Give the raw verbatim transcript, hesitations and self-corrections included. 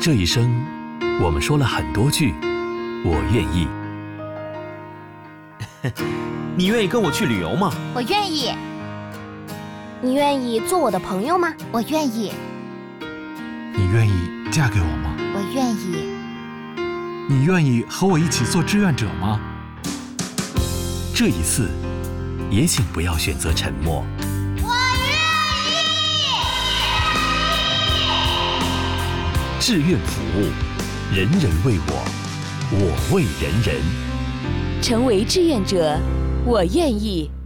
这一生，我们说了很多句“我愿意”。 你愿意跟我去旅游吗？ 我愿意。 你愿意做我的朋友吗？ 我愿意。 你愿意嫁给我吗？ 我愿意。 你愿意和我一起做志愿者吗？ 这一次，也请不要选择沉默。 我愿意。 志愿服务，人人为我，我为人人。 成为志愿者，我愿意。